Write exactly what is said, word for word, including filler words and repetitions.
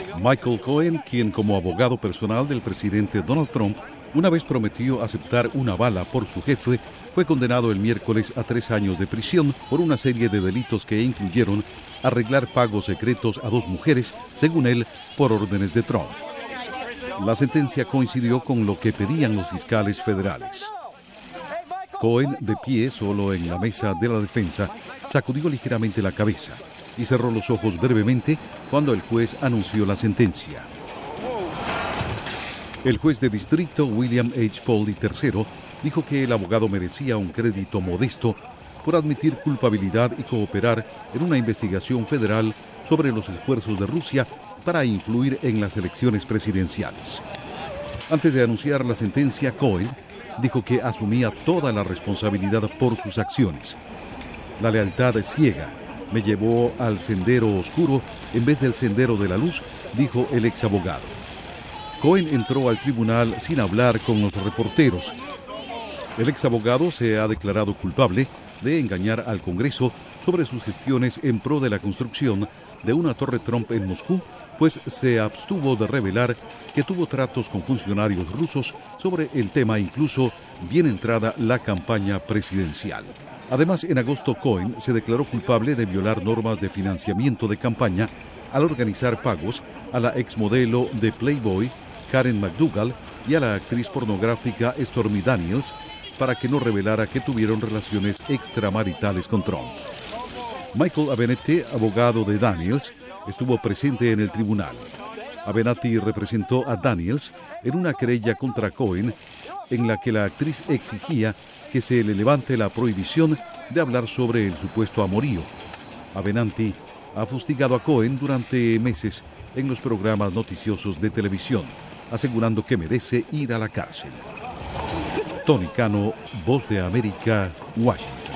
Michael Cohen, quien como abogado personal del presidente Donald Trump, una vez prometió aceptar una bala por su jefe, fue condenado el miércoles a tres años de prisión por una serie de delitos que incluyeron arreglar pagos secretos a dos mujeres, según él, por órdenes de Trump. La sentencia coincidió con lo que pedían los fiscales federales. Cohen, de pie solo en la mesa de la defensa, sacudió ligeramente la cabeza y cerró los ojos brevemente cuando el juez anunció la sentencia. El juez de distrito, William H. Pauley tercero, dijo que el abogado merecía un crédito modesto por admitir culpabilidad y cooperar en una investigación federal sobre los esfuerzos de Rusia para influir en las elecciones presidenciales. Antes de anunciar la sentencia, Cohen dijo que asumía toda la responsabilidad por sus acciones. La lealtad ciega me llevó al sendero oscuro en vez del sendero de la luz, dijo el ex abogado. Cohen entró al tribunal sin hablar con los reporteros. El ex abogado se ha declarado culpable de engañar al Congreso sobre sus gestiones en pro de la construcción de una torre Trump en Moscú, pues se abstuvo de revelar que tuvo tratos con funcionarios rusos sobre el tema, incluso bien entrada la campaña presidencial. Además, en agosto, Cohen se declaró culpable de violar normas de financiamiento de campaña al organizar pagos a la exmodelo de Playboy, Karen McDougal, y a la actriz pornográfica Stormy Daniels para que no revelara que tuvieron relaciones extramaritales con Trump. Michael Avenatti, abogado de Daniels, estuvo presente en el tribunal. Avenatti representó a Daniels en una querella contra Cohen en la que la actriz exigía que se le levante la prohibición de hablar sobre el supuesto amorío. Avenatti ha fustigado a Cohen durante meses en los programas noticiosos de televisión, asegurando que merece ir a la cárcel. Tony Cano, Voz de América, Washington.